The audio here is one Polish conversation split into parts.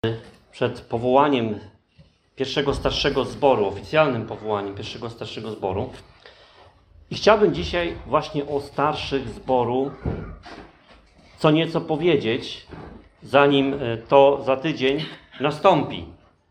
Przed powołaniem pierwszego starszego zboru, oficjalnym powołaniem pierwszego starszego zboru. I chciałbym dzisiaj właśnie o starszych zboru co nieco powiedzieć, zanim to za tydzień nastąpi.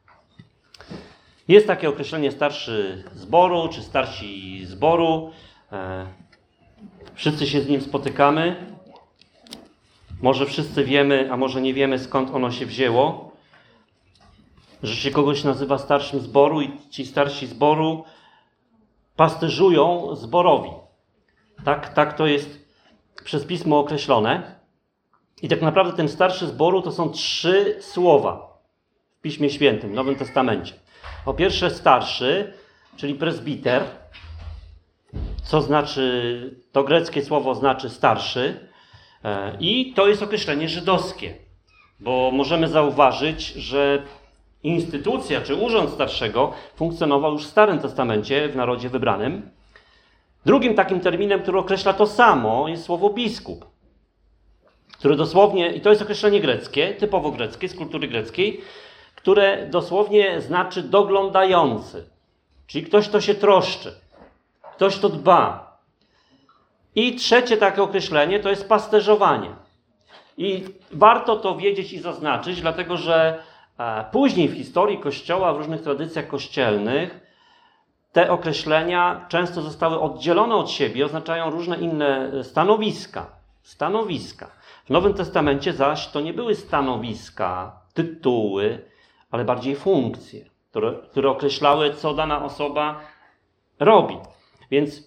Jest takie określenie starszy zboru, czy starsi zboru. Wszyscy się z nim spotykamy. Może wszyscy wiemy, a może nie wiemy, skąd ono się wzięło. Że się kogoś nazywa starszym zboru i ci starsi zboru pasterzują zborowi. Tak to jest przez Pismo określone. I tak naprawdę ten starszy zboru to są 3 słowa w Piśmie Świętym, w Nowym Testamencie. Po pierwsze starszy, czyli prezbiter, co znaczy, to greckie słowo znaczy starszy i to jest określenie żydowskie, bo możemy zauważyć, że instytucja czy urząd starszego funkcjonował już w Starym Testamencie w narodzie wybranym. Drugim takim terminem, który określa to samo, jest słowo biskup, które dosłownie, i to jest określenie greckie, typowo greckie, z kultury greckiej, które dosłownie znaczy doglądający, czyli ktoś, kto się troszczy, ktoś, kto dba. I trzecie takie określenie to jest pasterzowanie. I warto to wiedzieć i zaznaczyć, dlatego że później w historii Kościoła, w różnych tradycjach kościelnych, te określenia często zostały oddzielone od siebie, oznaczają różne inne stanowiska. W Nowym Testamencie zaś to nie były stanowiska, tytuły, ale bardziej funkcje, które określały, co dana osoba robi. Więc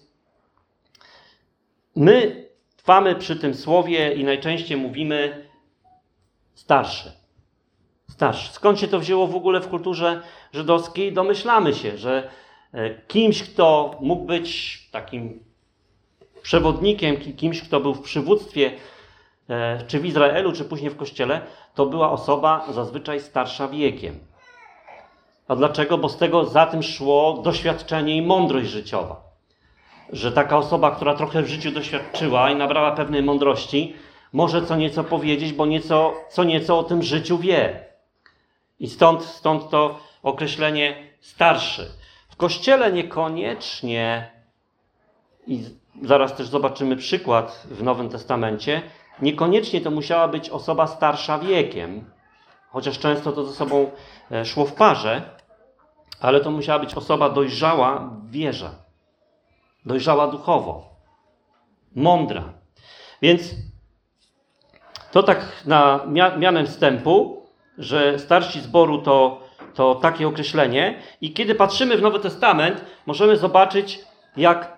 my trwamy przy tym słowie i najczęściej mówimy starszy. Skąd się to wzięło w ogóle w kulturze żydowskiej? Domyślamy się, że kimś, kto mógł być takim przewodnikiem, kimś, kto był w przywództwie, czy w Izraelu, czy później w Kościele, to była osoba zazwyczaj starsza wiekiem. A dlaczego? Bo za tym szło doświadczenie i mądrość życiowa. Że taka osoba, która trochę w życiu doświadczyła i nabrała pewnej mądrości, może co nieco powiedzieć, bo co nieco o tym życiu wie. I stąd to określenie starszy. W Kościele niekoniecznie, i zaraz też zobaczymy przykład w Nowym Testamencie, niekoniecznie to musiała być osoba starsza wiekiem, chociaż często to ze sobą szło w parze, ale to musiała być osoba dojrzała w wierze, dojrzała duchowo, mądra. Więc to tak na mianem wstępu, że starsi zboru to takie określenie. I kiedy patrzymy w Nowy Testament, możemy zobaczyć, jak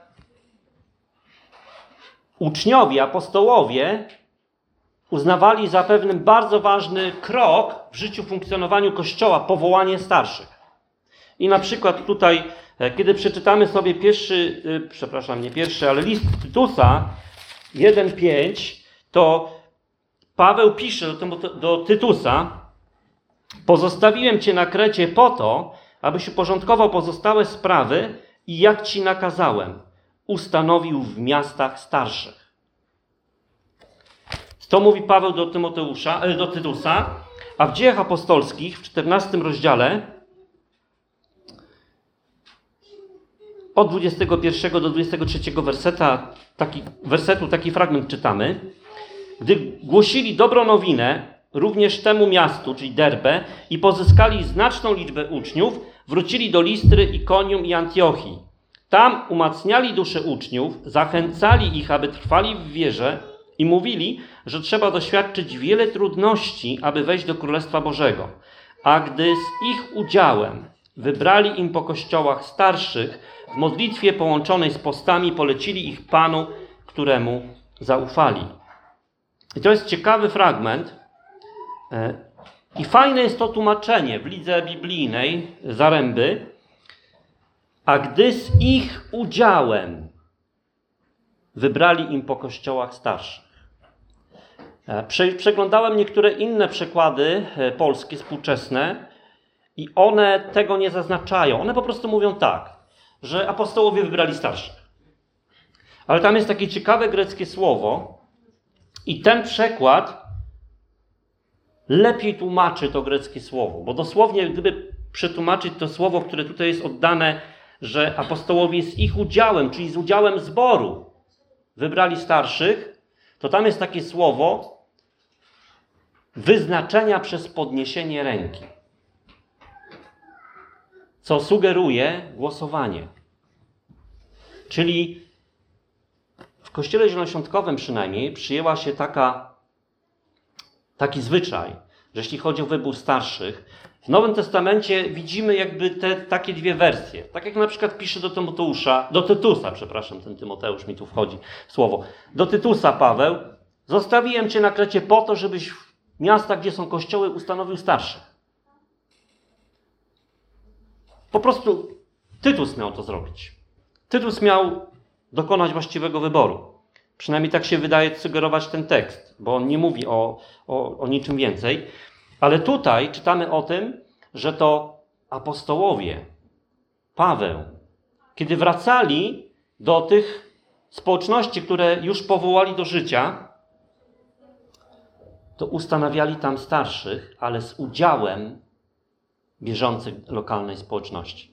uczniowie, apostołowie uznawali za pewien bardzo ważny krok w życiu, funkcjonowaniu Kościoła powołanie starszych. I na przykład tutaj, kiedy przeczytamy sobie list Tytusa 1:5, to Paweł pisze do Tytusa: pozostawiłem cię na Krecie po to, abyś uporządkował pozostałe sprawy i jak ci nakazałem, ustanowił w miastach starszych. To mówi Paweł do Tytusa, a w Dziejach Apostolskich w 14 rozdziale od 21 do 23 wersetu taki fragment czytamy. Gdy głosili dobrą nowinę również temu miastu, czyli Derbę, i pozyskali znaczną liczbę uczniów, wrócili do Listry, Ikonium i Antiochii. Tam umacniali dusze uczniów, zachęcali ich, aby trwali w wierze i mówili, że trzeba doświadczyć wiele trudności, aby wejść do Królestwa Bożego. A gdy z ich udziałem wybrali im po kościołach starszych, w modlitwie połączonej z postami polecili ich Panu, któremu zaufali. I to jest ciekawy fragment. I fajne jest to tłumaczenie w lidze biblijnej Zaręby. A gdy z ich udziałem wybrali im po kościołach starszych. Przeglądałem niektóre inne przekłady polskie, współczesne, i one tego nie zaznaczają. One po prostu mówią tak, że apostołowie wybrali starszych. Ale tam jest takie ciekawe greckie słowo i ten przekład lepiej tłumaczy to greckie słowo. Bo dosłownie, gdyby przetłumaczyć to słowo, które tutaj jest oddane, że apostołowie z ich udziałem, czyli z udziałem zboru, wybrali starszych, to tam jest takie słowo wyznaczenia przez podniesienie ręki. Co sugeruje głosowanie. Czyli w Kościele Zielonoświątkowym przynajmniej przyjęła się taki zwyczaj, że jeśli chodzi o wybór starszych, w Nowym Testamencie widzimy jakby takie dwie wersje. Tak jak na przykład pisze do Tytusa, ten Tymoteusz mi tu wchodzi słowo. Do Tytusa Paweł, zostawiłem cię na Krecie po to, żebyś w miastach, gdzie są kościoły, ustanowił starszych. Po prostu Tytus miał to zrobić. Tytus miał dokonać właściwego wyboru. Przynajmniej tak się wydaje sugerować ten tekst, bo on nie mówi o niczym więcej. Ale tutaj czytamy o tym, że to apostołowie, Paweł, kiedy wracali do tych społeczności, które już powołali do życia, to ustanawiali tam starszych, ale z udziałem bieżących lokalnej społeczności.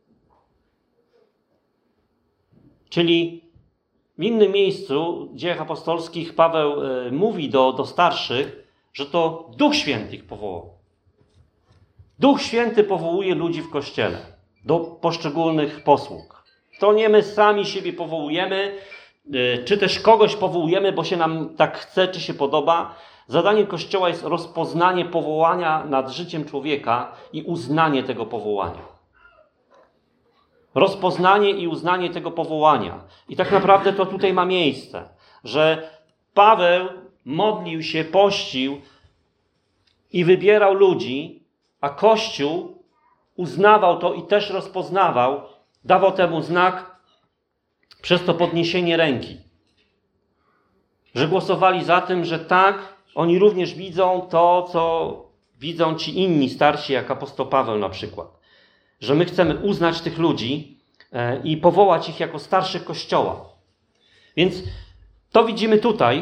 Czyli w innym miejscu, w Dziejach Apostolskich, Paweł mówi do starszych, że to Duch Święty ich powołał. Duch Święty powołuje ludzi w Kościele do poszczególnych posług. To nie my sami siebie powołujemy, czy też kogoś powołujemy, bo się nam tak chce, czy się podoba. Zadaniem Kościoła jest rozpoznanie powołania nad życiem człowieka i uznanie tego powołania. Rozpoznanie i uznanie tego powołania. I tak naprawdę to tutaj ma miejsce, że Paweł modlił się, pościł i wybierał ludzi, a Kościół uznawał to i też rozpoznawał, dawał temu znak przez to podniesienie ręki. Że głosowali za tym, że tak, oni również widzą to, co widzą ci inni starsi, jak apostoł Paweł na przykład. Że my chcemy uznać tych ludzi i powołać ich jako starszych Kościoła. Więc to widzimy tutaj,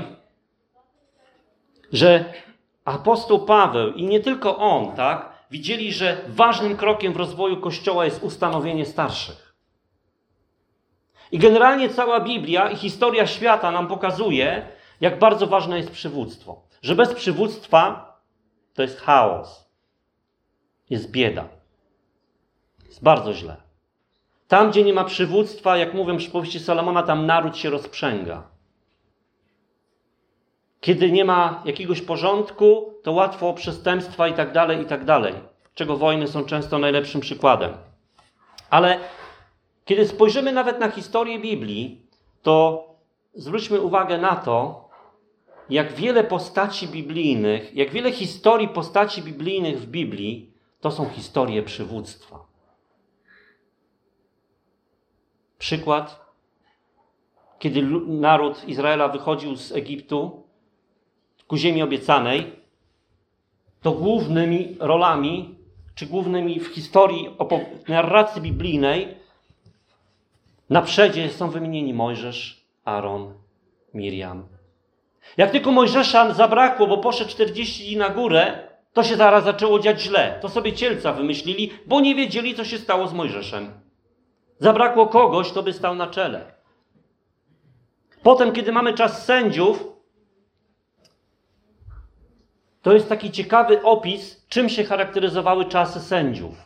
że apostoł Paweł i nie tylko on, tak, widzieli, że ważnym krokiem w rozwoju Kościoła jest ustanowienie starszych. I generalnie cała Biblia i historia świata nam pokazuje, jak bardzo ważne jest przywództwo. Że bez przywództwa to jest chaos. Jest bieda. Jest bardzo źle. Tam, gdzie nie ma przywództwa, jak mówią przypowieści Salomona, tam naród się rozprzęga. Kiedy nie ma jakiegoś porządku, to łatwo o przestępstwa i tak dalej, czego wojny są często najlepszym przykładem. Ale kiedy spojrzymy nawet na historię Biblii, to zwróćmy uwagę na to, jak wiele postaci biblijnych, jak wiele historii postaci biblijnych w Biblii, to są historie przywództwa. Przykład, kiedy naród Izraela wychodził z Egiptu ku ziemi obiecanej, to głównymi rolami, czy głównymi w historii narracji biblijnej, na przedzie są wymienieni Mojżesz, Aaron, Miriam. Jak tylko Mojżesza zabrakło, bo poszedł 40 dni na górę, to się zaraz zaczęło dziać źle. To sobie cielca wymyślili, bo nie wiedzieli, co się stało z Mojżeszem. Zabrakło kogoś, kto by stał na czele. Potem, kiedy mamy czas sędziów, to jest taki ciekawy opis, czym się charakteryzowały czasy sędziów.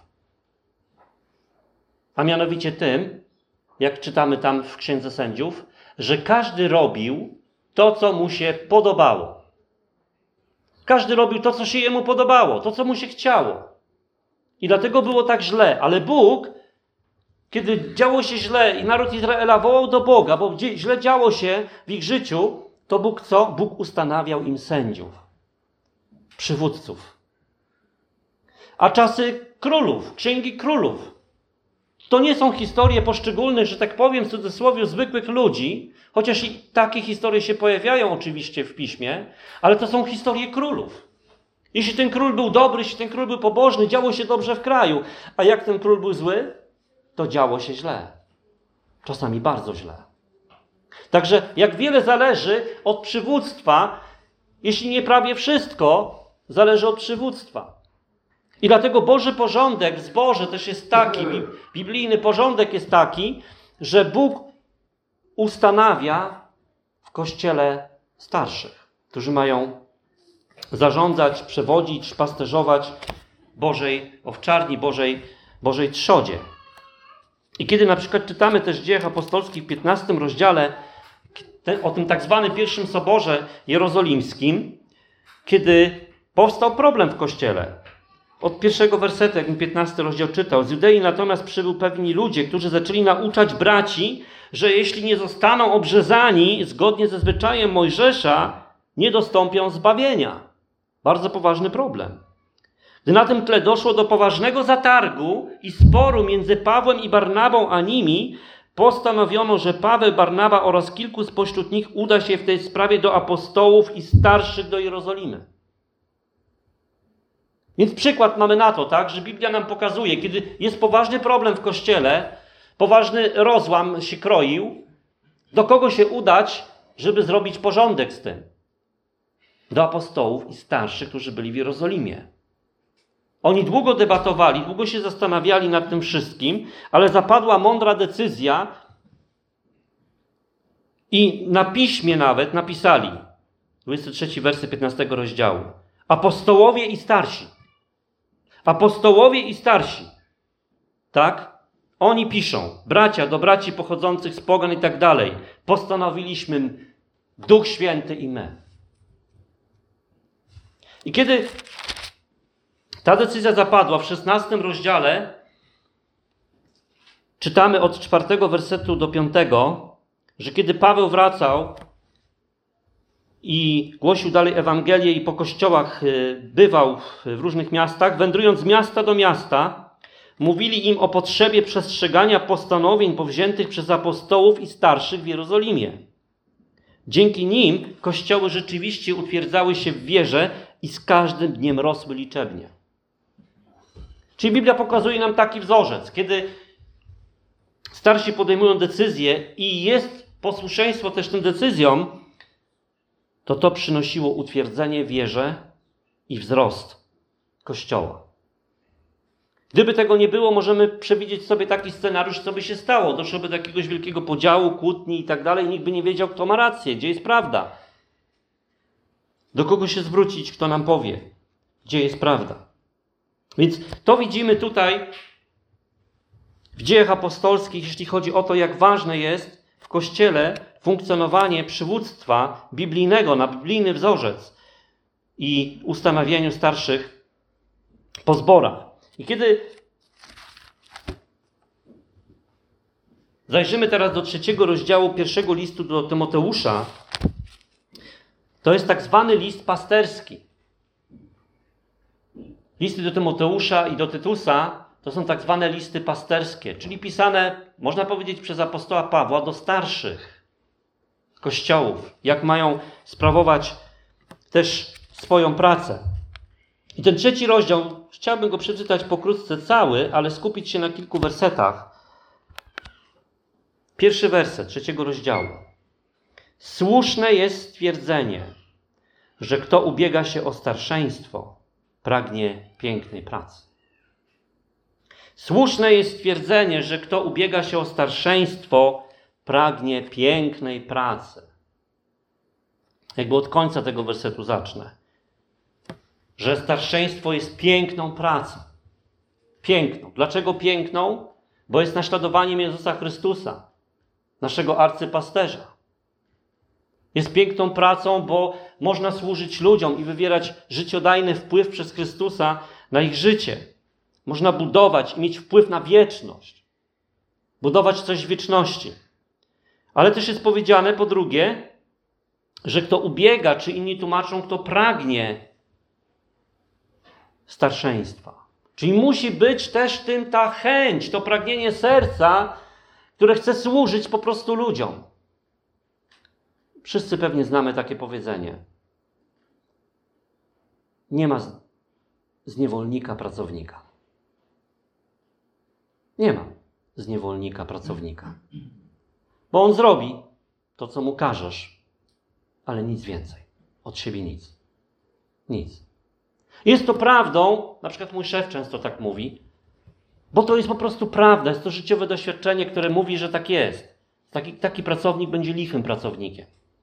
A mianowicie tym, jak czytamy tam w Księdze Sędziów, że każdy robił to, co mu się podobało. Każdy robił to, co się jemu podobało, to, co mu się chciało. I dlatego było tak źle. Ale Bóg, kiedy działo się źle i naród Izraela wołał do Boga, bo źle działo się w ich życiu, to Bóg co? Bóg ustanawiał im sędziów, przywódców. A czasy królów, księgi królów, to nie są historie poszczególnych, że tak powiem w cudzysłowie, zwykłych ludzi, chociaż i takie historie się pojawiają oczywiście w Piśmie, ale to są historie królów. Jeśli ten król był dobry, jeśli ten król był pobożny, działo się dobrze w kraju. A jak ten król był zły, to działo się źle. Czasami bardzo źle. Także jak wiele zależy od przywództwa, jeśli nie prawie wszystko, zależy od przywództwa. I dlatego Boży porządek w zborze też jest taki, biblijny porządek jest taki, że Bóg ustanawia w Kościele starszych, którzy mają zarządzać, przewodzić, pasterzować Bożej owczarni, Bożej trzodzie. I kiedy na przykład czytamy też w Dziejach Apostolskich w 15 rozdziale o tym tak zwanym pierwszym soborze jerozolimskim, kiedy powstał problem w Kościele. Od pierwszego wersetu, jak mi 15 rozdział czytał. Z Judei natomiast przybył pewni ludzie, którzy zaczęli nauczać braci, że jeśli nie zostaną obrzezani zgodnie ze zwyczajem Mojżesza, nie dostąpią zbawienia. Bardzo poważny problem. Gdy na tym tle doszło do poważnego zatargu i sporu między Pawłem i Barnabą a nimi, postanowiono, że Paweł, Barnaba oraz kilku spośród nich uda się w tej sprawie do apostołów i starszych do Jerozolimy. Więc przykład mamy na to, tak, że Biblia nam pokazuje, kiedy jest poważny problem w Kościele, poważny rozłam się kroił, do kogo się udać, żeby zrobić porządek z tym? Do apostołów i starszych, którzy byli w Jerozolimie. Oni długo debatowali, długo się zastanawiali nad tym wszystkim, ale zapadła mądra decyzja i na piśmie nawet napisali, 23 werset 15 rozdziału, apostołowie i starsi. Apostołowie i starsi, tak? Oni piszą, bracia do braci pochodzących z pogan i tak dalej, postanowiliśmy Duch Święty i my. I kiedy ta decyzja zapadła w 16 rozdziale, czytamy od 4 wersetu do 5, że kiedy Paweł wracał i głosił dalej Ewangelię i po kościołach bywał w różnych miastach, wędrując z miasta do miasta, mówili im o potrzebie przestrzegania postanowień powziętych przez apostołów i starszych w Jerozolimie. Dzięki nim kościoły rzeczywiście utwierdzały się w wierze i z każdym dniem rosły liczebnie. Czyli Biblia pokazuje nam taki wzorzec, kiedy starsi podejmują decyzje i jest posłuszeństwo też tym decyzjom, to przynosiło utwierdzenie w wierze i wzrost Kościoła. Gdyby tego nie było, możemy przewidzieć sobie taki scenariusz, co by się stało. Doszłoby do jakiegoś wielkiego podziału, kłótni i tak dalej. Nikt by nie wiedział, kto ma rację, gdzie jest prawda. Do kogo się zwrócić, kto nam powie, gdzie jest prawda. Więc to widzimy tutaj w Dziejach Apostolskich, jeśli chodzi o to, jak ważne jest w Kościele funkcjonowanie przywództwa biblijnego, na biblijny wzorzec i ustanawianiu starszych po zborach. I kiedy zajrzymy teraz do 3 rozdziału 1 listu do Tymoteusza, to jest tak zwany list pasterski. Listy do Tymoteusza i do Tytusa to są tak zwane listy pasterskie, czyli pisane, można powiedzieć, przez apostoła Pawła do starszych kościołów, jak mają sprawować też swoją pracę. I ten 3 rozdział, chciałbym go przeczytać pokrótce cały, ale skupić się na kilku wersetach. 1 werset 3 rozdziału. Słuszne jest stwierdzenie, że kto ubiega się o starszeństwo, pragnie pięknej pracy. Słuszne jest stwierdzenie, że kto ubiega się o starszeństwo, pragnie pięknej pracy. Jakby od końca tego wersetu zacznę. Że starszeństwo jest piękną pracą. Piękną. Dlaczego piękną? Bo jest naśladowaniem Jezusa Chrystusa, naszego arcypasterza. Jest piękną pracą, bo można służyć ludziom i wywierać życiodajny wpływ przez Chrystusa na ich życie. Można budować i mieć wpływ na wieczność. Budować coś w wieczności. Ale też jest powiedziane po drugie, że kto ubiega, czy inni tłumaczą, kto pragnie starszeństwa. Czyli musi być też tym ta chęć, to pragnienie serca, które chce służyć po prostu ludziom. Wszyscy pewnie znamy takie powiedzenie. Nie ma z niewolnika pracownika. Nie ma z niewolnika pracownika. Bo on zrobi to, co mu każesz, ale nic więcej. Od siebie nic. Nic. Jest to prawdą, na przykład mój szef często tak mówi, bo to jest po prostu prawda, jest to życiowe doświadczenie, które mówi, że tak jest. Taki pracownik będzie lichym pracownikiem.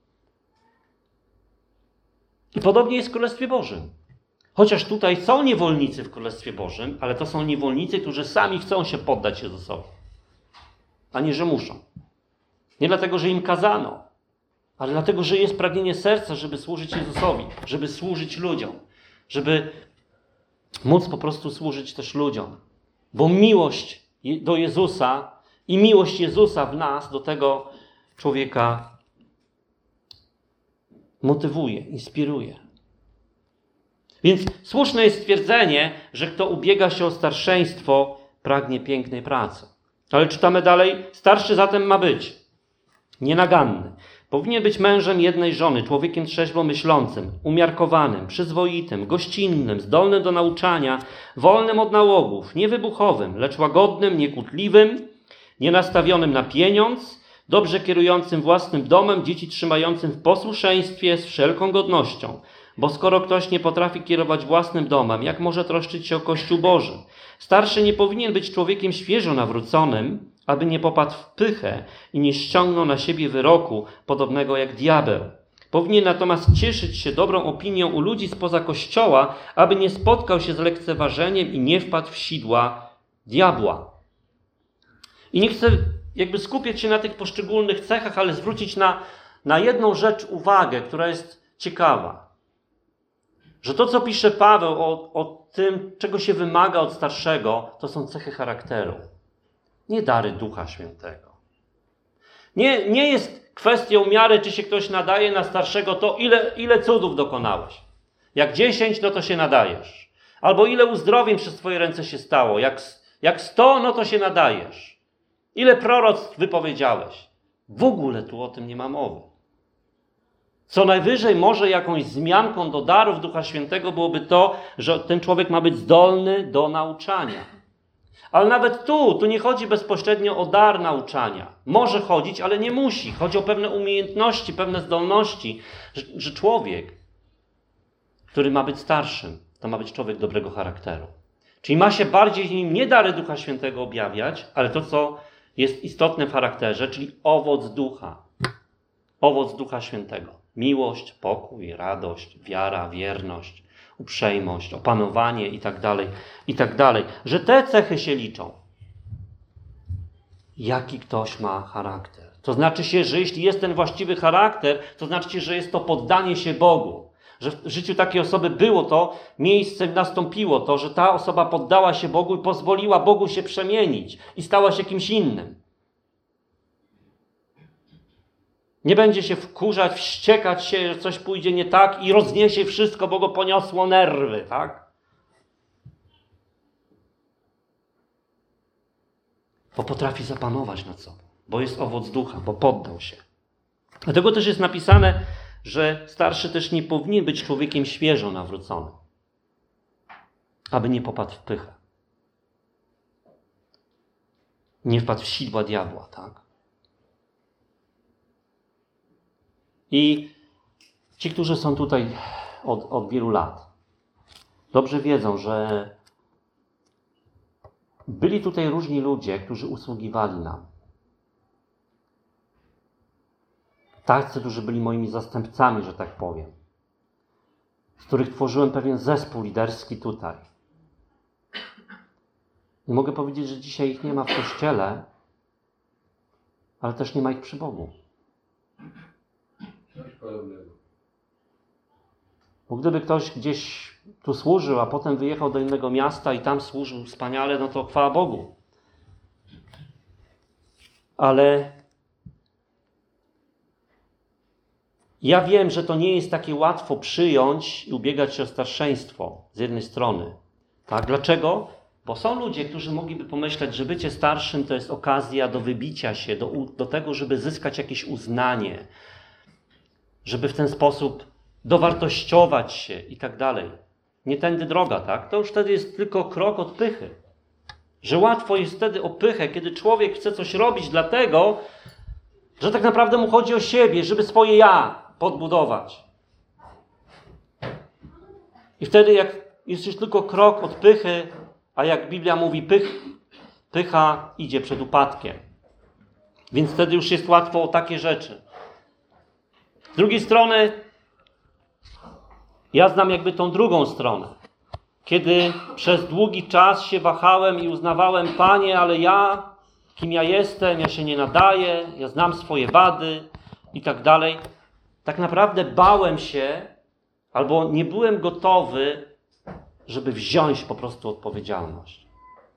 I podobnie jest w Królestwie Bożym. Chociaż tutaj są niewolnicy w Królestwie Bożym, ale to są niewolnicy, którzy sami chcą się poddać Jezusowi, a nie, że muszą. Nie dlatego, że im kazano, ale dlatego, że jest pragnienie serca, żeby służyć Jezusowi, żeby służyć ludziom, żeby móc po prostu służyć też ludziom. Bo miłość do Jezusa i miłość Jezusa w nas do tego człowieka motywuje, inspiruje. Więc słuszne jest stwierdzenie, że kto ubiega się o starszeństwo, pragnie pięknej pracy. Ale czytamy dalej, starszy zatem ma być nienaganny. Powinien być mężem jednej żony, człowiekiem trzeźwo myślącym, umiarkowanym, przyzwoitym, gościnnym, zdolnym do nauczania, wolnym od nałogów, niewybuchowym, lecz łagodnym, niekłótliwym, nienastawionym na pieniądz, dobrze kierującym własnym domem, dzieci trzymającym w posłuszeństwie z wszelką godnością. Bo skoro ktoś nie potrafi kierować własnym domem, jak może troszczyć się o Kościół Boży? Starszy nie powinien być człowiekiem świeżo nawróconym, aby nie popadł w pychę i nie ściągnął na siebie wyroku, podobnego jak diabeł. Powinien natomiast cieszyć się dobrą opinią u ludzi spoza Kościoła, aby nie spotkał się z lekceważeniem i nie wpadł w sidła diabła. I nie chcę skupiać się na tych poszczególnych cechach, ale zwrócić na jedną rzecz uwagę, która jest ciekawa. Że to, co pisze Paweł o tym, czego się wymaga od starszego, to są cechy charakteru. Nie dary Ducha Świętego. Nie jest kwestią miary, czy się ktoś nadaje na starszego, to ile cudów dokonałeś. Jak 10, no to się nadajesz. Albo ile uzdrowień przez twoje ręce się stało. Jak 100, no to się nadajesz. Ile proroctw wypowiedziałeś. W ogóle tu o tym nie ma mowy. Co najwyżej może jakąś wzmianką do darów Ducha Świętego byłoby to, że ten człowiek ma być zdolny do nauczania. Ale nawet tu nie chodzi bezpośrednio o dar nauczania. Może chodzić, ale nie musi. Chodzi o pewne umiejętności, pewne zdolności, że człowiek, który ma być starszym, to ma być człowiek dobrego charakteru. Czyli ma się bardziej w nim nie dary Ducha Świętego objawiać, ale to, co jest istotne w charakterze, czyli owoc Ducha. Owoc Ducha Świętego. Miłość, pokój, radość, wiara, wierność, uprzejmość, opanowanie itd. Że te cechy się liczą. Jaki ktoś ma charakter. To znaczy się, że jeśli jest ten właściwy charakter, to znaczy się, że jest to poddanie się Bogu. Że w życiu takiej osoby było to miejsce, nastąpiło to, że ta osoba poddała się Bogu i pozwoliła Bogu się przemienić i stała się kimś innym. Nie będzie się wkurzać, wściekać się, że coś pójdzie nie tak i rozniesie wszystko, bo go poniosło nerwy, tak? Bo potrafi zapanować nad sobą, bo jest owoc ducha, bo poddał się. Dlatego też jest napisane, że starszy też nie powinien być człowiekiem świeżo nawróconym, aby nie popadł w pychę. Nie wpadł w sidła diabła, tak? I ci, którzy są tutaj od wielu lat, dobrze wiedzą, że byli tutaj różni ludzie, którzy usługiwali nam. Tacy, którzy byli moimi zastępcami, że tak powiem. Z których tworzyłem pewien zespół liderski tutaj. I mogę powiedzieć, że dzisiaj ich nie ma w Kościele, ale też nie ma ich przy Bogu. Bo gdyby ktoś gdzieś tu służył, a potem wyjechał do innego miasta i tam służył wspaniale, no to chwała Bogu. Ale ja wiem, że to nie jest takie łatwo przyjąć i ubiegać się o starszeństwo z jednej strony. Tak? Dlaczego? Bo są ludzie, którzy mogliby pomyśleć, że bycie starszym to jest okazja do wybicia się, do tego, żeby zyskać jakieś uznanie, żeby w ten sposób dowartościować się i tak dalej. Nie tędy droga, tak? To już wtedy jest tylko krok od pychy. Że łatwo jest wtedy o pychę, kiedy człowiek chce coś robić dlatego, że tak naprawdę mu chodzi o siebie, żeby swoje ja podbudować. I wtedy jak Jest już tylko krok od pychy, a jak Biblia mówi, pycha idzie przed upadkiem. Więc wtedy już jest łatwo o takie rzeczy. Z drugiej strony, ja znam jakby tą drugą stronę. Kiedy przez długi czas się wahałem i uznawałem, Panie, ale ja, kim ja jestem, ja się nie nadaję, ja znam swoje wady i tak dalej. Tak naprawdę bałem się, albo nie byłem gotowy, żeby wziąć po prostu odpowiedzialność.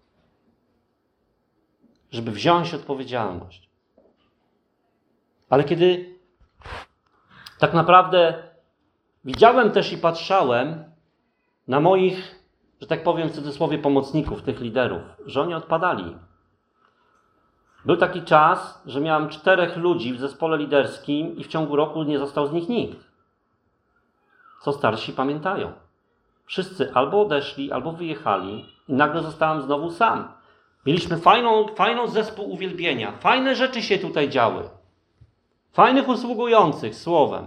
Żeby wziąć odpowiedzialność. Ale kiedy tak naprawdę widziałem też i patrzałem na moich, że tak powiem w cudzysłowie, pomocników, tych liderów, że oni odpadali. Był taki czas, że miałem 4 ludzi w zespole liderskim i w ciągu roku nie został z nich nikt. Co starsi pamiętają. Wszyscy albo odeszli, albo wyjechali i nagle zostałem znowu sam. Mieliśmy fajną zespół uwielbienia. Fajne rzeczy się tutaj działy. Fajnych usługujących słowem.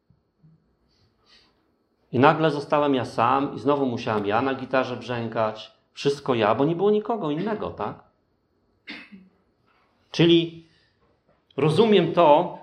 I nagle zostałem ja sam i znowu musiałem ja na gitarze brzękać. Wszystko ja, bo nie było nikogo innego, tak? Czyli rozumiem to,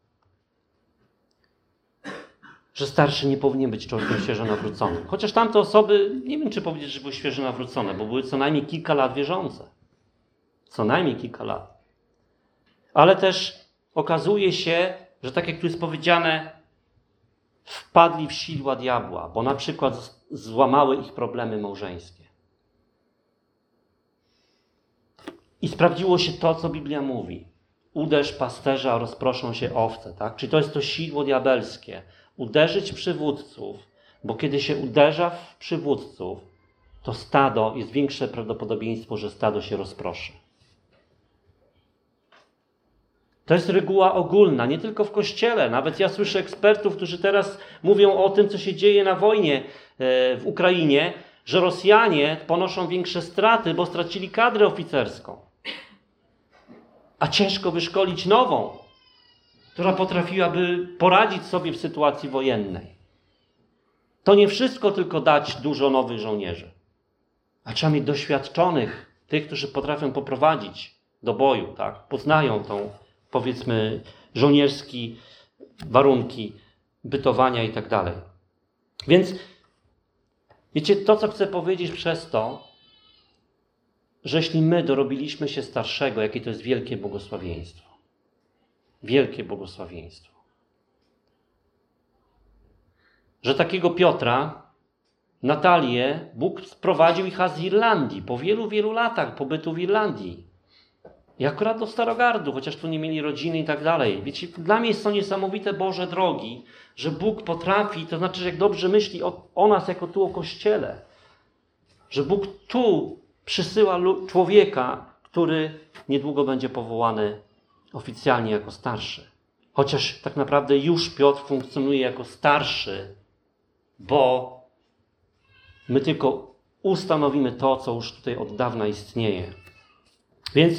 że starszy nie powinien być człowiekiem świeżo nawróconym. Chociaż tamte osoby, nie wiem czy powiedzieć, że były świeżo nawrócone, bo były co najmniej kilka lat wierzące. Co najmniej kilka lat. Ale też okazuje się, że tak jak tu jest powiedziane, wpadli w sidła diabła, bo na przykład złamały ich problemy małżeńskie. I sprawdziło się to, co Biblia mówi. Uderz pasterza, a rozproszą się owce. Tak? Czyli to jest to sidło diabelskie. Uderzyć przywódców, bo kiedy się uderza w przywódców, to stado, jest większe prawdopodobieństwo, że stado się rozproszy. To jest reguła ogólna, nie tylko w Kościele. Nawet ja słyszę ekspertów, którzy teraz mówią o tym, co się dzieje na wojnie w Ukrainie, że Rosjanie ponoszą większe straty, bo stracili kadrę oficerską. A ciężko wyszkolić nową, która potrafiłaby poradzić sobie w sytuacji wojennej. To nie wszystko tylko dać dużo nowych żołnierzy. A trzeba mieć doświadczonych, tych, którzy potrafią poprowadzić do boju, tak? Poznają tą, powiedzmy, żołnierskie warunki bytowania i tak dalej. Więc wiecie, to co chcę powiedzieć przez to, że jeśli my dorobiliśmy się starszego, jakie to jest wielkie błogosławieństwo. Wielkie błogosławieństwo. Że takiego Piotra, Natalię, Bóg sprowadził ich z Irlandii po wielu, wielu latach pobytu w Irlandii. I akurat do Starogardu, chociaż tu nie mieli rodziny i tak dalej. Wiecie, dla mnie jest to niesamowite Boże drogi, że Bóg potrafi, to znaczy, że jak dobrze myśli o nas jako tu o Kościele, że Bóg tu przysyła człowieka, który niedługo będzie powołany oficjalnie jako starszy. Chociaż tak naprawdę już Piotr funkcjonuje jako starszy, bo my tylko ustanowimy to, co już tutaj od dawna istnieje. Więc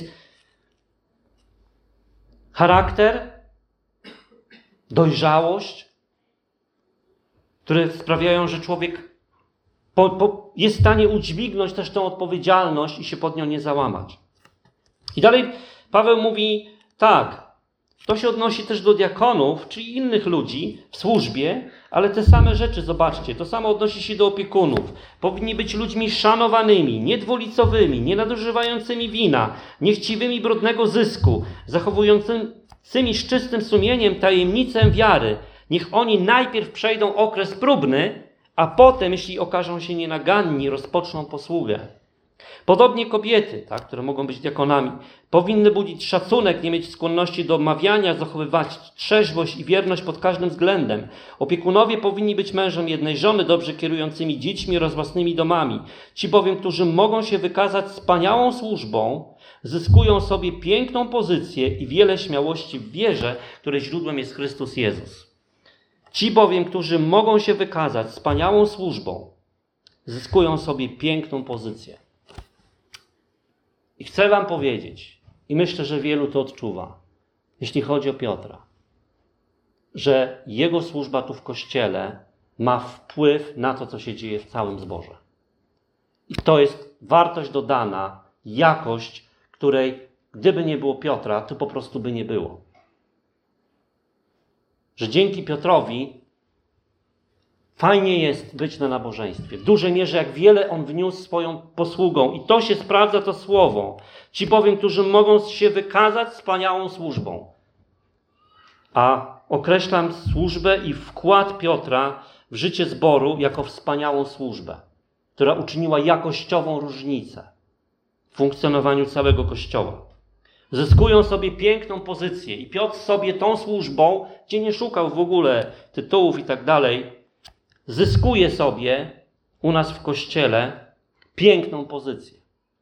charakter, dojrzałość, które sprawiają, że człowiek jest w stanie udźwignąć też tą odpowiedzialność i się pod nią nie załamać. I dalej Paweł mówi tak, to się odnosi też do diakonów, czyli innych ludzi w służbie, ale te same rzeczy, zobaczcie, to samo odnosi się do opiekunów. Powinni być ludźmi szanowanymi, niedwulicowymi, nienadużywającymi wina, niechciwymi brudnego zysku, zachowującymi z czystym sumieniem tajemnicę wiary. Niech oni najpierw przejdą okres próbny, a potem, jeśli okażą się nienaganni, rozpoczną posługę. Podobnie kobiety, tak, które mogą być diakonami, powinny budzić szacunek, nie mieć skłonności do odmawiania, zachowywać trzeźwość i wierność pod każdym względem. Opiekunowie powinni być mężem jednej żony, dobrze kierującymi dziećmi oraz własnymi domami. Ci bowiem, którzy mogą się wykazać wspaniałą służbą, zyskują sobie piękną pozycję i wiele śmiałości w wierze, której źródłem jest Chrystus Jezus. Ci bowiem, którzy mogą się wykazać wspaniałą służbą, zyskują sobie piękną pozycję. I chcę wam powiedzieć, i myślę, że wielu to odczuwa, jeśli chodzi o Piotra, że jego służba tu w Kościele ma wpływ na to, co się dzieje w całym zborze. I to jest wartość dodana, jakość, której gdyby nie było Piotra, to po prostu by nie było. Że dzięki Piotrowi fajnie jest być na nabożeństwie. W dużej mierze, jak wiele on wniósł swoją posługą. I to się sprawdza, to słowo. Ci bowiem, którzy mogą się wykazać wspaniałą służbą. A określam służbę i wkład Piotra w życie zboru jako wspaniałą służbę, która uczyniła jakościową różnicę w funkcjonowaniu całego Kościoła. Zyskują sobie piękną pozycję i Piotr sobie tą służbą, gdzie nie szukał w ogóle tytułów i tak dalej, zyskuje sobie u nas w Kościele piękną pozycję.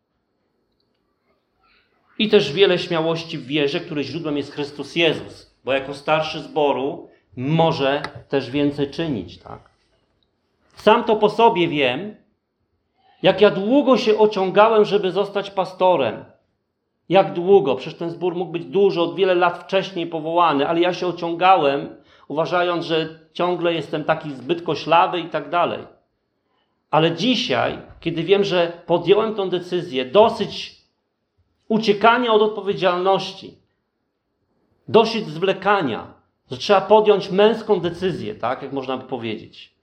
I też wiele śmiałości w wierze, której źródłem jest Chrystus Jezus, bo jako starszy zboru może też więcej czynić, tak? Sam to po sobie wiem, jak ja długo się ociągałem, żeby zostać pastorem. Jak długo? Przecież ten zbór mógł być od wiele lat wcześniej powołany, ale ja się ociągałem, uważając, że ciągle jestem taki zbyt koślawy i tak dalej. Ale dzisiaj, kiedy wiem, że podjąłem tę decyzję, dosyć uciekania od odpowiedzialności, dosyć zwlekania, że trzeba podjąć męską decyzję, tak, jak można by powiedzieć.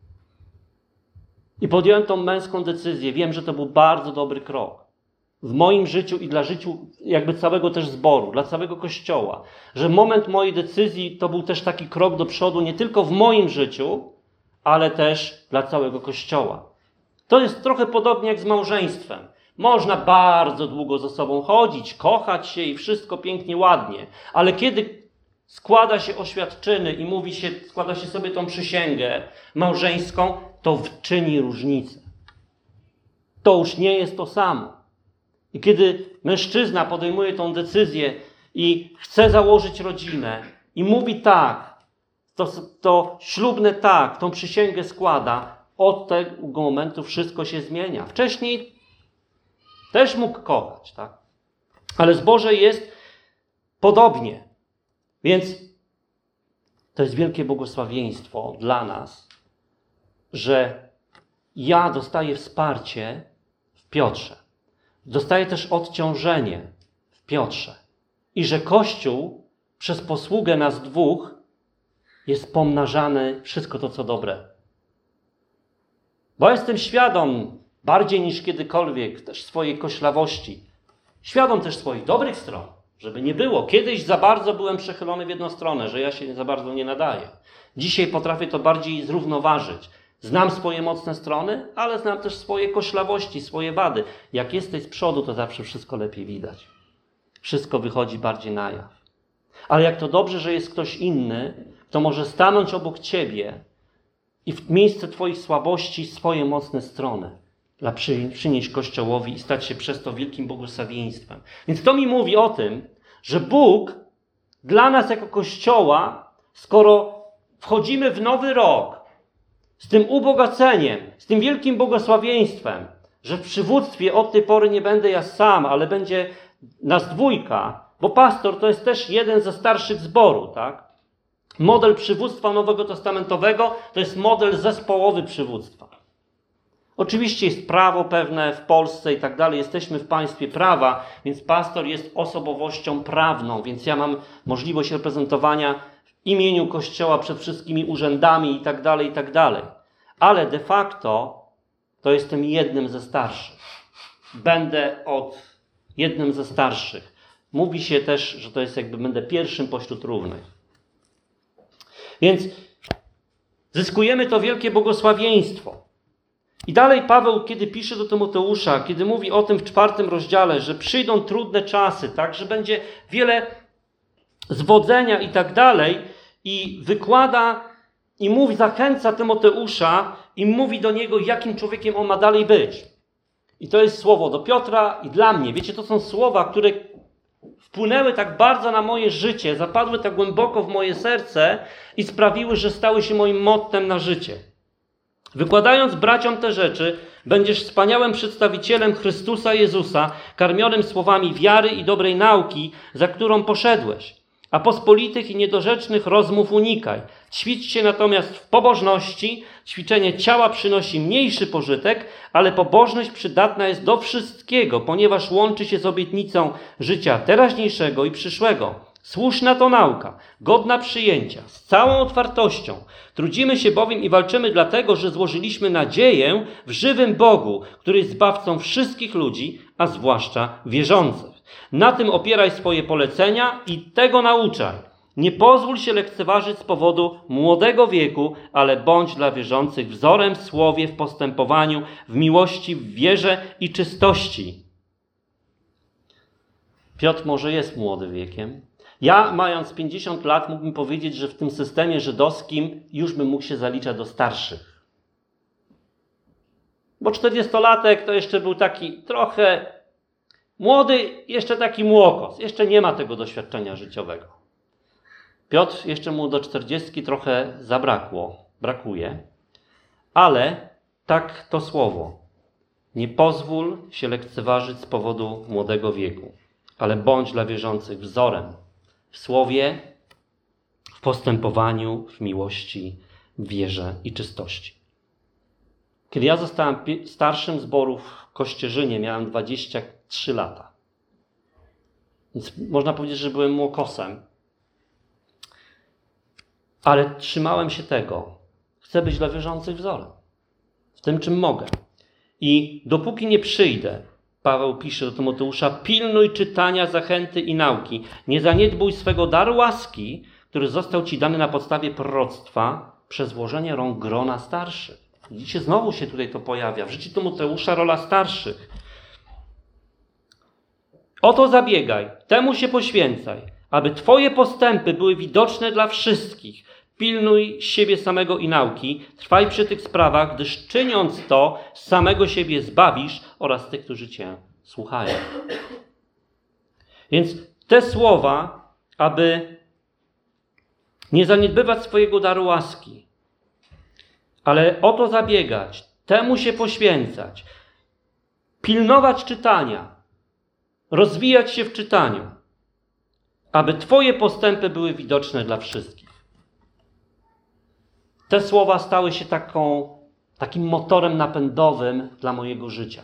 I podjąłem tą męską decyzję. Wiem, że to był bardzo dobry krok w moim życiu i dla życiu jakby całego też zboru, dla całego Kościoła. Że moment mojej decyzji to był też taki krok do przodu nie tylko w moim życiu, ale też dla całego Kościoła. To jest trochę podobnie jak z małżeństwem. Można bardzo długo ze sobą chodzić, kochać się i wszystko pięknie, ładnie. Ale kiedy składa się oświadczyny i składa się sobie tą przysięgę małżeńską, to czyni różnicę. To już nie jest to samo. I kiedy mężczyzna podejmuje tą decyzję i chce założyć rodzinę i mówi tak, to ślubne tak, tą przysięgę składa, od tego momentu wszystko się zmienia. Wcześniej też mógł kochać, tak? Ale zboże jest podobnie. Więc to jest wielkie błogosławieństwo dla nas, że ja dostaję wsparcie w Piotrze. Dostaję też odciążenie w Piotrze. I że Kościół przez posługę nas dwóch jest pomnażany wszystko to, co dobre. Bo jestem świadom bardziej niż kiedykolwiek też swojej koślawości. Świadom też swoich dobrych stron, żeby nie było. Kiedyś za bardzo byłem przechylony w jedną stronę, że ja się za bardzo nie nadaję. Dzisiaj potrafię to bardziej zrównoważyć. Znam swoje mocne strony, ale znam też swoje koślawości, swoje wady. Jak jesteś z przodu, to zawsze wszystko lepiej widać. Wszystko wychodzi bardziej na jaw. Ale jak to dobrze, że jest ktoś inny, kto może stanąć obok ciebie i w miejsce twoich słabości swoje mocne strony przynieść Kościołowi i stać się przez to wielkim błogosławieństwem. Więc to mi mówi o tym, że Bóg dla nas jako Kościoła, skoro wchodzimy w nowy rok, z tym ubogaceniem, z tym wielkim błogosławieństwem, że w przywództwie od tej pory nie będę ja sam, ale będzie nas dwójka, bo pastor to jest też jeden ze starszych zboru, tak? Model przywództwa Nowego Testamentowego to jest model zespołowy przywództwa. Oczywiście jest prawo pewne w Polsce i tak dalej, jesteśmy w państwie prawa, więc pastor jest osobowością prawną, więc ja mam możliwość reprezentowania w imieniu Kościoła przed wszystkimi urzędami i tak dalej, i tak dalej. Ale de facto to jestem jednym ze starszych. Będę jednym ze starszych. Mówi się też, że to jest jakby będę pierwszym pośród równych. Więc zyskujemy to wielkie błogosławieństwo. I dalej Paweł, kiedy pisze do Tymoteusza, kiedy mówi o tym w 4 rozdziale, że przyjdą trudne czasy, tak, że będzie wiele zwodzenia i tak dalej, i wykłada i mówi, zachęca Tymoteusza i mówi do niego, jakim człowiekiem on ma dalej być. I to jest słowo do Piotra i dla mnie. Wiecie, to są słowa, które wpłynęły tak bardzo na moje życie, zapadły tak głęboko w moje serce i sprawiły, że stały się moim mottem na życie. Wykładając braciom te rzeczy, będziesz wspaniałym przedstawicielem Chrystusa Jezusa, karmionym słowami wiary i dobrej nauki, za którą poszedłeś. A pospolitych i niedorzecznych rozmów unikaj. Ćwiczcie natomiast w pobożności. Ćwiczenie ciała przynosi mniejszy pożytek, ale pobożność przydatna jest do wszystkiego, ponieważ łączy się z obietnicą życia teraźniejszego i przyszłego. Słuszna to nauka, godna przyjęcia, z całą otwartością. Trudzimy się bowiem i walczymy dlatego, że złożyliśmy nadzieję w żywym Bogu, który jest zbawcą wszystkich ludzi, a zwłaszcza wierzących. Na tym opieraj swoje polecenia i tego nauczaj. Nie pozwól się lekceważyć z powodu młodego wieku, ale bądź dla wierzących wzorem w słowie, w postępowaniu, w miłości, w wierze i czystości. Piotr może jest młody wiekiem. Ja, mając 50 lat, mógłbym powiedzieć, że w tym systemie żydowskim już bym mógł się zaliczać do starszych. Bo 40-latek to jeszcze był taki trochę młody, jeszcze taki młokos. Jeszcze nie ma tego doświadczenia życiowego. Piotr jeszcze mu do 40 trochę brakuje. Ale tak to słowo. Nie pozwól się lekceważyć z powodu młodego wieku, ale bądź dla wierzących wzorem. W słowie, w postępowaniu, w miłości, w wierze i czystości. Kiedy ja zostałem starszym zboru w Kościerzynie, miałem 23 lata. Więc można powiedzieć, że byłem młokosem. Ale trzymałem się tego. Chcę być dla wierzących wzorem. W tym, czym mogę. I dopóki nie przyjdę, Paweł pisze do Tymoteusza, pilnuj czytania, zachęty i nauki. Nie zaniedbuj swego daru łaski, który został ci dany na podstawie proroctwa przez włożenie rąk grona starszych. Widzicie, znowu się tutaj to pojawia. W życiu Tymoteusza rola starszych. O to zabiegaj, temu się poświęcaj, aby twoje postępy były widoczne dla wszystkich. Pilnuj siebie samego i nauki, trwaj przy tych sprawach, gdyż czyniąc to, samego siebie zbawisz oraz tych, którzy cię słuchają. Więc te słowa, aby nie zaniedbywać swojego daru łaski, ale o to zabiegać, temu się poświęcać, pilnować czytania, rozwijać się w czytaniu, aby twoje postępy były widoczne dla wszystkich. Te słowa stały się takim motorem napędowym dla mojego życia.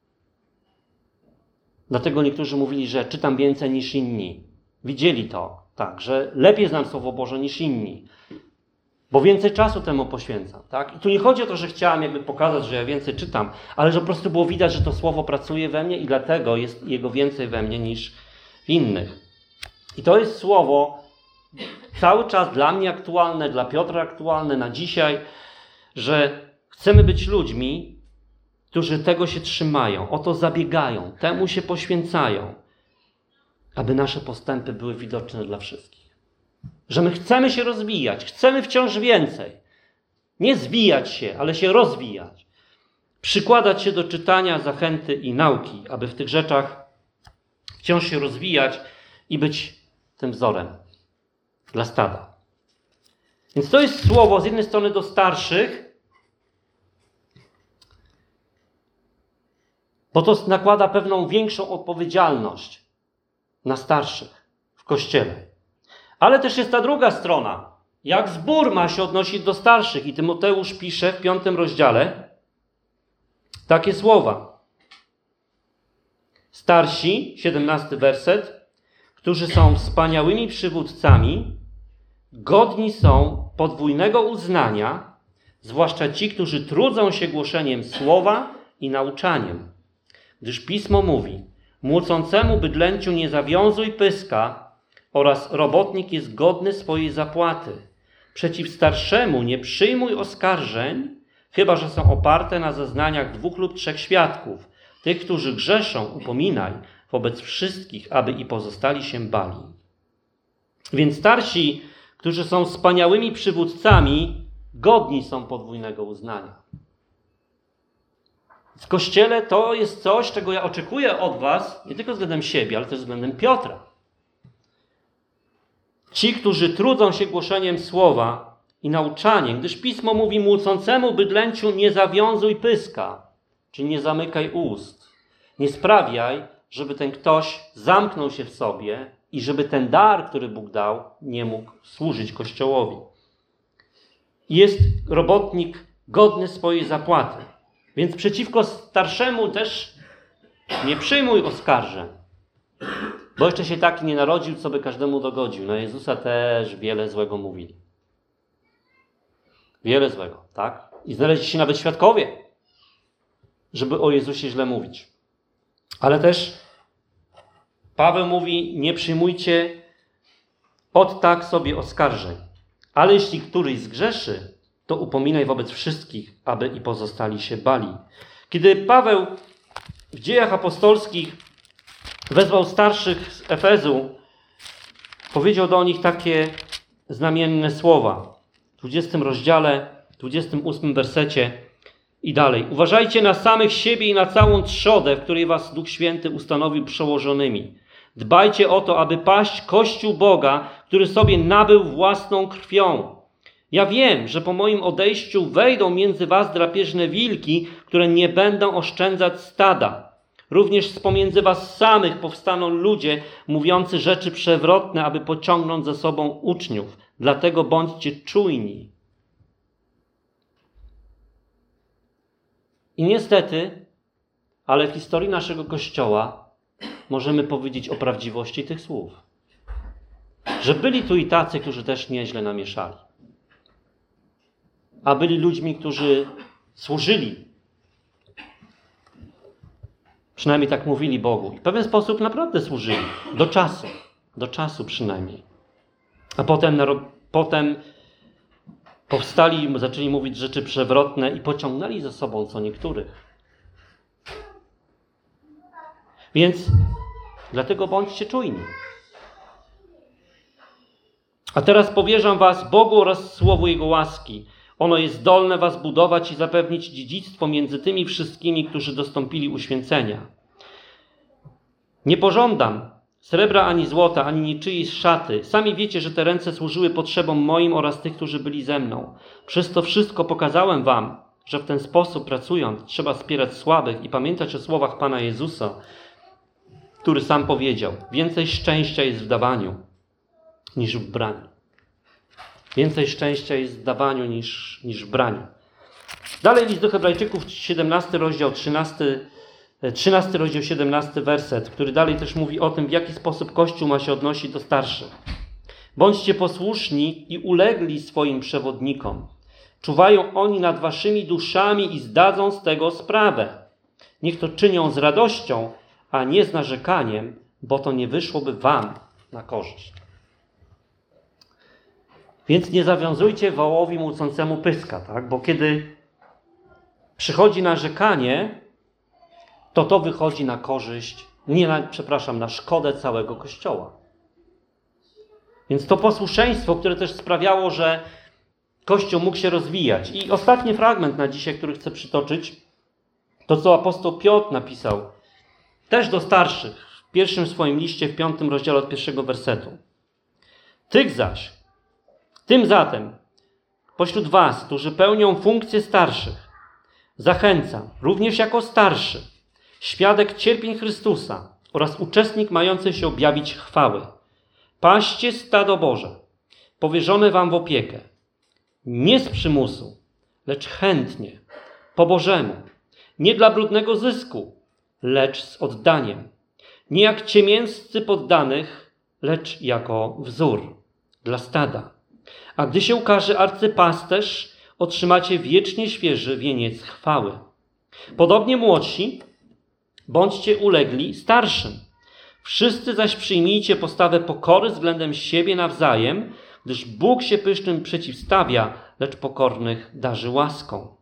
Dlatego niektórzy mówili, że czytam więcej niż inni. Widzieli to, tak, że lepiej znam Słowo Boże niż inni. Bo więcej czasu temu poświęcam. Tak? I tu nie chodzi o to, że chciałem pokazać, że ja więcej czytam, ale że po prostu było widać, że to Słowo pracuje we mnie i dlatego jest jego więcej we mnie niż w innych. I to jest Słowo cały czas dla mnie aktualne, dla Piotra aktualne na dzisiaj, że chcemy być ludźmi, którzy tego się trzymają, o to zabiegają, temu się poświęcają, aby nasze postępy były widoczne dla wszystkich. Że my chcemy się rozwijać, chcemy wciąż więcej. Nie zwijać się, ale się rozwijać. Przykładać się do czytania, zachęty i nauki, aby w tych rzeczach wciąż się rozwijać i być tym wzorem dla stada. Więc to jest słowo z jednej strony do starszych, bo to nakłada pewną większą odpowiedzialność na starszych w Kościele. Ale też jest ta druga strona. Jak zbór ma się odnosić do starszych? I Tymoteusz pisze w 5 rozdziale takie słowa. Starsi, 17 werset, którzy są wspaniałymi przywódcami, godni są podwójnego uznania, zwłaszcza ci, którzy trudzą się głoszeniem słowa i nauczaniem. Gdyż Pismo mówi, młócącemu bydlęciu nie zawiązuj pyska oraz robotnik jest godny swojej zapłaty. Przeciw starszemu nie przyjmuj oskarżeń, chyba że są oparte na zeznaniach 2 lub 3 świadków. Tych, którzy grzeszą, upominaj wobec wszystkich, aby i pozostali się bali. Więc starsi, którzy są wspaniałymi przywódcami, godni są podwójnego uznania. W Kościele to jest coś, czego ja oczekuję od was, nie tylko względem siebie, ale też względem Piotra. Ci, którzy trudzą się głoszeniem słowa i nauczaniem, gdyż Pismo mówi młócącemu bydlęciu nie zawiązuj pyska, czyli nie zamykaj ust. Nie sprawiaj, żeby ten ktoś zamknął się w sobie i żeby ten dar, który Bóg dał, nie mógł służyć Kościołowi. Jest robotnik godny swojej zapłaty. Więc przeciwko starszemu też nie przyjmuj oskarżeń. Bo jeszcze się taki nie narodził, co by każdemu dogodził. Na Jezusa też wiele złego mówili. Wiele złego, tak? I znaleźli się nawet świadkowie, żeby o Jezusie źle mówić. Ale też Paweł mówi, nie przyjmujcie od tak sobie oskarżeń. Ale jeśli któryś zgrzeszy, to upominaj wobec wszystkich, aby i pozostali się bali. Kiedy Paweł w Dziejach Apostolskich wezwał starszych z Efezu, powiedział do nich takie znamienne słowa. W 20 rozdziale, 28 wersecie i dalej. Uważajcie na samych siebie i na całą trzodę, w której was Duch Święty ustanowił przełożonymi. Dbajcie o to, aby paść Kościół Boga, który sobie nabył własną krwią. Ja wiem, że po moim odejściu wejdą między was drapieżne wilki, które nie będą oszczędzać stada. Również z pomiędzy was samych powstaną ludzie mówiący rzeczy przewrotne, aby pociągnąć za sobą uczniów. Dlatego bądźcie czujni. I niestety, ale w historii naszego Kościoła możemy powiedzieć o prawdziwości tych słów. Że byli tu i tacy, którzy też nieźle namieszali. A byli ludźmi, którzy służyli. Przynajmniej tak mówili Bogu. I w pewien sposób naprawdę służyli. Do czasu przynajmniej. A potem powstali i zaczęli mówić rzeczy przewrotne i pociągnęli za sobą co niektórych. Więc dlatego bądźcie czujni. A teraz powierzam was Bogu oraz słowu Jego łaski. Ono jest zdolne was budować i zapewnić dziedzictwo między tymi wszystkimi, którzy dostąpili uświęcenia. Nie pożądam srebra ani złota, ani niczyjej szaty. Sami wiecie, że te ręce służyły potrzebom moim oraz tych, którzy byli ze mną. Przez to wszystko pokazałem wam, że w ten sposób pracując trzeba wspierać słabych i pamiętać o słowach Pana Jezusa, który sam powiedział: więcej szczęścia jest w dawaniu niż w braniu. Więcej szczęścia jest w dawaniu niż w braniu. Dalej list do Hebrajczyków, 17 rozdział, 13 rozdział, 17 werset, który dalej też mówi o tym, w jaki sposób Kościół ma się odnosić do starszych. Bądźcie posłuszni i ulegli swoim przewodnikom. Czuwają oni nad waszymi duszami i zdadzą z tego sprawę. Niech to czynią z radością, a nie z narzekaniem, bo to nie wyszłoby wam na korzyść. Więc nie zawiązujcie wołowi mucącemu pyska, tak? Bo kiedy przychodzi narzekanie, to wychodzi na korzyść, na szkodę całego Kościoła. Więc to posłuszeństwo, które też sprawiało, że Kościół mógł się rozwijać. I ostatni fragment na dzisiaj, który chcę przytoczyć, to co apostoł Piotr napisał, też do starszych, w pierwszym swoim liście, w 5 rozdziale od 1 wersetu. Tym zatem, pośród was, którzy pełnią funkcje starszych, zachęcam, również jako starszy, świadek cierpień Chrystusa oraz uczestnik mający się objawić chwały. Paście stado Boże, powierzone wam w opiekę, nie z przymusu, lecz chętnie, po Bożemu, nie dla brudnego zysku, lecz z oddaniem, nie jak ciemięscy poddanych, lecz jako wzór dla stada. A gdy się ukaże arcypasterz, otrzymacie wiecznie świeży wieniec chwały. Podobnie młodsi, bądźcie ulegli starszym. Wszyscy zaś przyjmijcie postawę pokory względem siebie nawzajem, gdyż Bóg się pysznym przeciwstawia, lecz pokornych darzy łaską.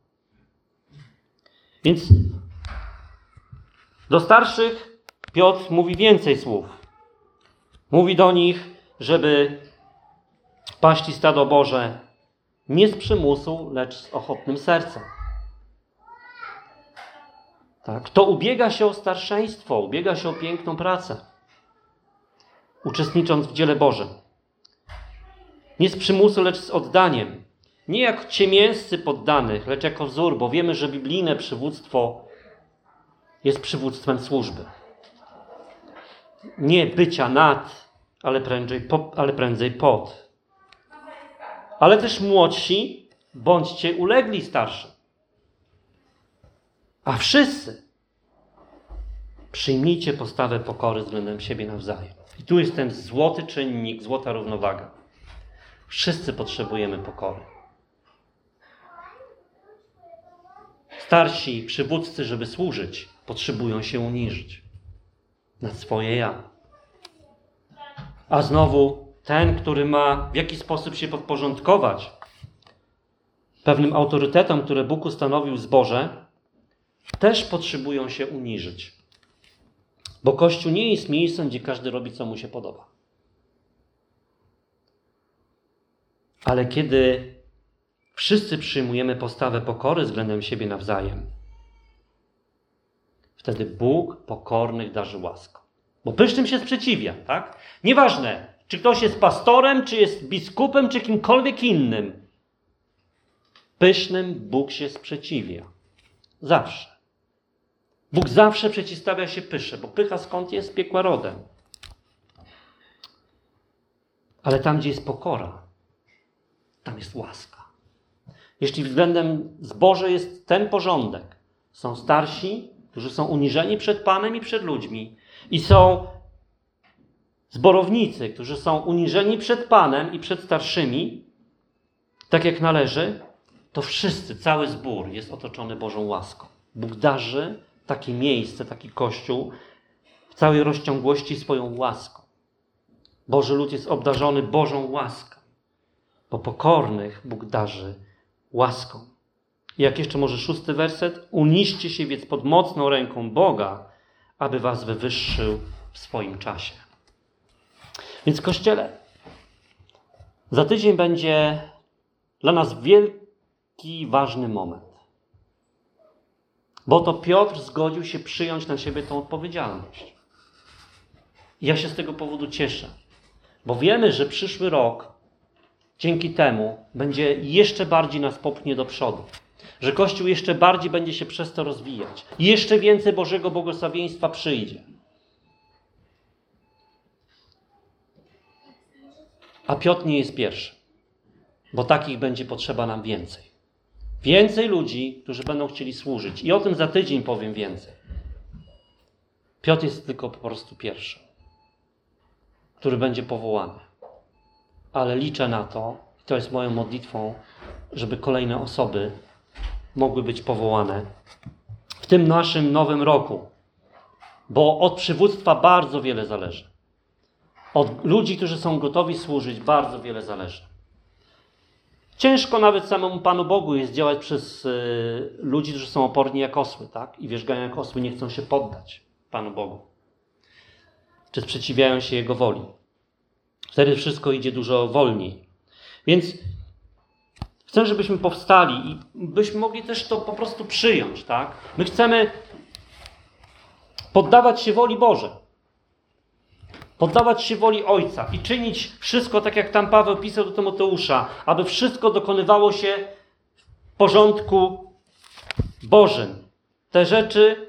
Więc do starszych Piotr mówi więcej słów. Mówi do nich, żeby paść stado Boże nie z przymusu, lecz z ochotnym sercem. Tak? To ubiega się o starszeństwo, ubiega się o piękną pracę, uczestnicząc w dziele Bożym. Nie z przymusu, lecz z oddaniem. Nie jak ciemięscy poddanych, lecz jako wzór, bo wiemy, że biblijne przywództwo jest przywództwem służby. Nie bycia nad, ale prędzej pot. Ale też młodsi, bądźcie ulegli starszym. A wszyscy przyjmijcie postawę pokory względem siebie nawzajem. I tu jest ten złoty czynnik, złota równowaga. Wszyscy potrzebujemy pokory. Starsi przywódcy, żeby służyć, potrzebują się uniżyć nad swoje ja. A znowu ten, który ma w jakiś sposób się podporządkować pewnym autorytetom, które Bóg ustanowił w zborze, też potrzebują się uniżyć. Bo Kościół nie jest miejscem, gdzie każdy robi, co mu się podoba. Ale kiedy wszyscy przyjmujemy postawę pokory względem siebie nawzajem, wtedy Bóg pokornych darzy łaską. Bo pysznym się sprzeciwia, tak? Nieważne, czy ktoś jest pastorem, czy jest biskupem, czy kimkolwiek innym. Pysznym Bóg się sprzeciwia. Zawsze. Bóg zawsze przeciwstawia się pysze, bo pycha skąd jest? Piekła rodem. Ale tam, gdzie jest pokora, tam jest łaska. Jeśli względem zboża jest ten porządek, są starsi, którzy są uniżeni przed Panem i przed ludźmi, i są zborownicy, którzy są uniżeni przed Panem i przed starszymi, tak jak należy, to wszyscy, cały zbór jest otoczony Bożą łaską. Bóg darzy takie miejsce, taki Kościół w całej rozciągłości swoją łaską. Boży lud jest obdarzony Bożą łaską, bo pokornych Bóg darzy łaską. I jak jeszcze może 6 werset? Uniżcie się więc pod mocną ręką Boga, aby was wywyższył w swoim czasie. Więc Kościele, za tydzień będzie dla nas wielki, ważny moment. Bo to Piotr zgodził się przyjąć na siebie tą odpowiedzialność. I ja się z tego powodu cieszę. Bo wiemy, że przyszły rok dzięki temu będzie jeszcze bardziej nas popchnie do przodu. Że Kościół jeszcze bardziej będzie się przez to rozwijać. I jeszcze więcej Bożego błogosławieństwa przyjdzie. A Piotr nie jest pierwszy. Bo takich będzie potrzeba nam więcej. Więcej ludzi, którzy będą chcieli służyć. I o tym za tydzień powiem więcej. Piotr jest tylko po prostu pierwszy, który będzie powołany. Ale liczę na to, i to jest moją modlitwą, żeby kolejne osoby mogły być powołane w tym naszym nowym roku. Bo od przywództwa bardzo wiele zależy. Od ludzi, którzy są gotowi służyć, bardzo wiele zależy. Ciężko nawet samemu Panu Bogu jest działać przez ludzi, którzy są oporni jak osły, tak? I wierzgają jak osły, nie chcą się poddać Panu Bogu. Czy sprzeciwiają się Jego woli. Wtedy wszystko idzie dużo wolniej. Więc chcę, żebyśmy powstali i byśmy mogli też to po prostu przyjąć, tak? My chcemy poddawać się woli Bożej. Poddawać się woli Ojca i czynić wszystko, tak jak tam Paweł pisał do Tymoteusza, aby wszystko dokonywało się w porządku Bożym. Te rzeczy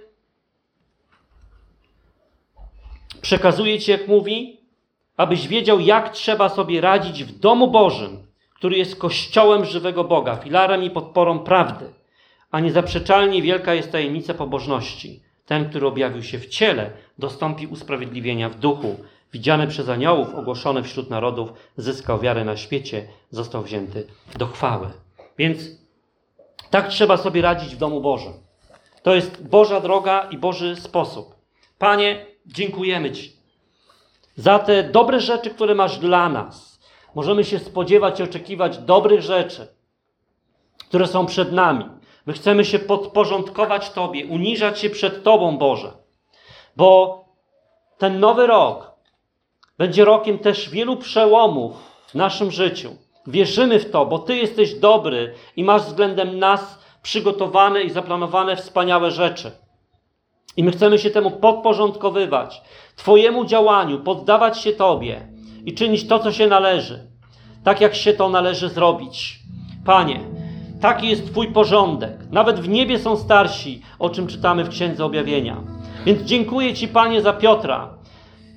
przekazuje Ci, jak mówi, abyś wiedział, jak trzeba sobie radzić w domu Bożym, który jest kościołem żywego Boga, filarem i podporą prawdy, a niezaprzeczalnie wielka jest tajemnica pobożności. Ten, który objawił się w ciele, dostąpi usprawiedliwienia w duchu. Widziany przez aniołów, ogłoszony wśród narodów, zyskał wiarę na świecie, został wzięty do chwały. Więc tak trzeba sobie radzić w domu Bożym. To jest Boża droga i Boży sposób. Panie, dziękujemy Ci za te dobre rzeczy, które masz dla nas. Możemy się spodziewać i oczekiwać dobrych rzeczy, które są przed nami. My chcemy się podporządkować Tobie, uniżać się przed Tobą, Boże. Bo ten nowy rok będzie rokiem też wielu przełomów w naszym życiu. Wierzymy w to, bo Ty jesteś dobry i masz względem nas przygotowane i zaplanowane wspaniałe rzeczy. I my chcemy się temu podporządkowywać, Twojemu działaniu, poddawać się Tobie i czynić to, co się należy, tak jak się to należy zrobić. Panie, taki jest Twój porządek. Nawet w niebie są starsi, o czym czytamy w Księdze Objawienia. Więc dziękuję Ci, Panie, za Piotra.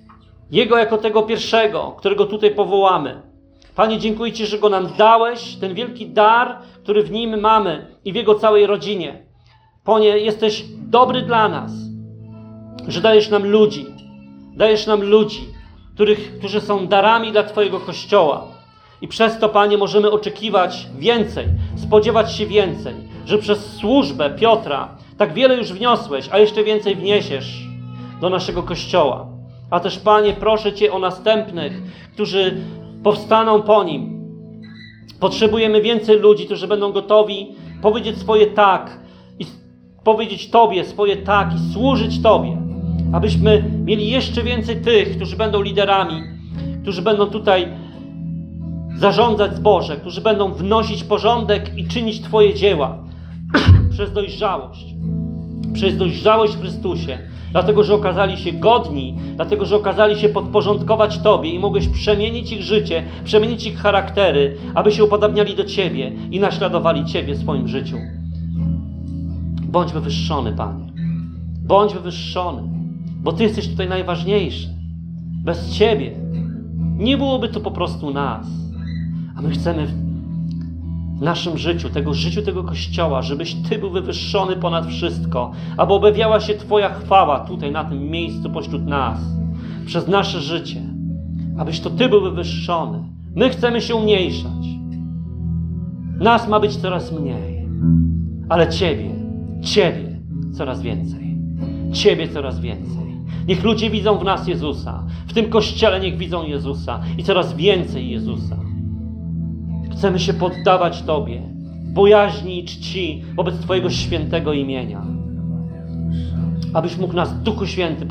Jego jako tego pierwszego, którego tutaj powołamy. Panie, dziękuję Ci, że Go nam dałeś, ten wielki dar, który w Nim mamy i w Jego całej rodzinie. Panie, jesteś dobry dla nas, że dajesz nam ludzi, którzy są darami dla Twojego Kościoła. I przez to, Panie, możemy oczekiwać więcej, spodziewać się więcej, że przez służbę Piotra tak wiele już wniosłeś, a jeszcze więcej wniesiesz do naszego Kościoła. A też, Panie, proszę Cię o następnych, którzy powstaną po nim. Potrzebujemy więcej ludzi, którzy będą gotowi powiedzieć swoje tak i powiedzieć Tobie swoje tak i służyć Tobie. Abyśmy mieli jeszcze więcej tych, którzy będą liderami, którzy będą tutaj zarządzać zboże, którzy będą wnosić porządek i czynić Twoje dzieła przez dojrzałość w Chrystusie, dlatego, że okazali się godni, dlatego, że okazali się podporządkować Tobie i mogłeś przemienić ich życie, przemienić ich charaktery, aby się upodabniali do Ciebie i naśladowali Ciebie w swoim życiu. Bądź wywyższony, Panie. Bądź wywyższony, bo Ty jesteś tutaj najważniejszy. Bez Ciebie nie byłoby tu po prostu nas. A my chcemy w naszym życiu tego Kościoła, żebyś Ty był wywyższony ponad wszystko, aby objawiała się Twoja chwała tutaj, na tym miejscu, pośród nas, przez nasze życie. Abyś to Ty był wywyższony. My chcemy się umniejszać. Nas ma być coraz mniej. Ale Ciebie coraz więcej. Ciebie coraz więcej. Niech ludzie widzą w nas Jezusa. W tym Kościele niech widzą Jezusa. I coraz więcej Jezusa. Chcemy się poddawać Tobie, bojaźni i czci wobec Twojego świętego imienia. Abyś mógł nas, Duchu Święty,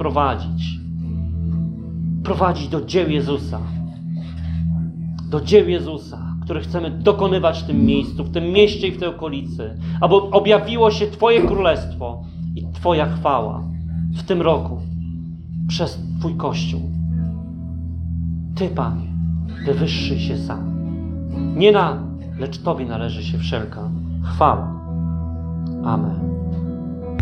prowadzić do dzieł Jezusa. Do dzieł Jezusa, które chcemy dokonywać w tym miejscu, w tym mieście i w tej okolicy. Aby objawiło się Twoje królestwo i Twoja chwała w tym roku przez Twój Kościół. Ty, Panie, wywyższyj się sam. Nie nam, lecz Tobie należy się wszelka chwała. Amen.